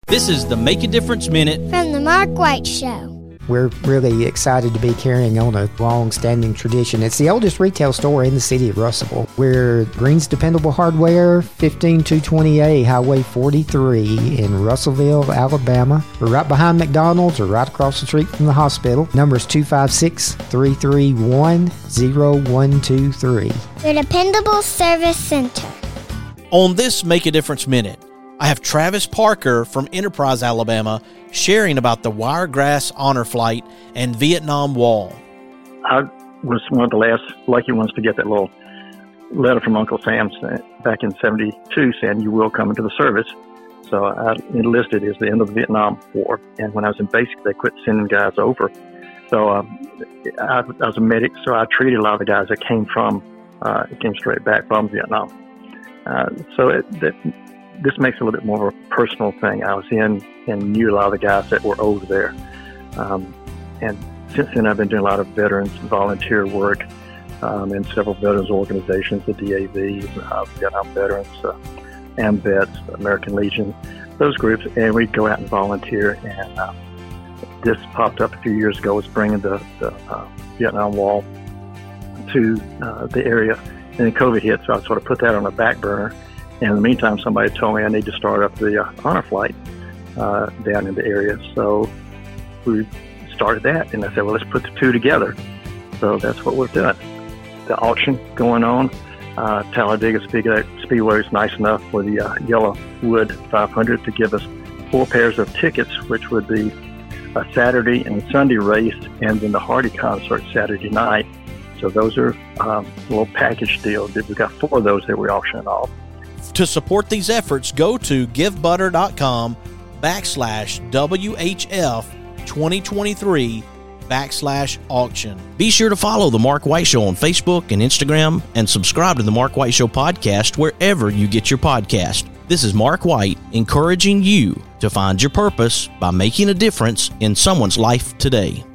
This is the Make a Difference Minute from the Mark White Show. We're really excited to be carrying on a long-standing tradition. It's the oldest retail store in the city of Russellville. We're Green's Dependable Hardware, 15220A Highway 43 in Russellville, Alabama. We're right behind McDonald's or right across the street from the hospital. Number is 256-331-0123. Your dependable service center. On this Make a Difference Minute, I have Travis Parker from Enterprise, Alabama, sharing about the Wiregrass Honor Flight and Vietnam Wall. I was one of the last lucky ones to get that little letter from Uncle Sam back in 72 saying, "You will come into the service." So I enlisted as the end of the Vietnam War. And when I was in basic, they quit sending guys over. So I was a medic, so I treated a lot of the guys that came straight back from Vietnam. This makes it a little bit more of a personal thing. I was in and knew a lot of the guys that were over there. And since then, I've been doing a lot of veterans volunteer work in several veterans organizations, the DAV, Vietnam Veterans, AMVETS, American Legion, those groups. And we'd go out and volunteer. And this popped up a few years ago, was bringing the Vietnam Wall to the area. And then COVID hit, so I sort of put that on the back burner. And in the meantime, somebody told me I need to start up the honor flight down in the area. So we started that, and I said, well, let's put the two together. So that's what we're doing. The auction going on. Talladega Speedway is nice enough for the Yellowwood 500 to give us 4 pairs of tickets, which would be a Saturday and Sunday race, and then the Hardy concert Saturday night. So those are a little package deal. We've got 4 of those that we're auctioning off. To support these efforts, go to givebutter.com/WHF2023/auction. Be sure to follow The Mark White Show on Facebook and Instagram, and subscribe to The Mark White Show podcast wherever you get your podcast. This is Mark White, encouraging you to find your purpose by making a difference in someone's life today.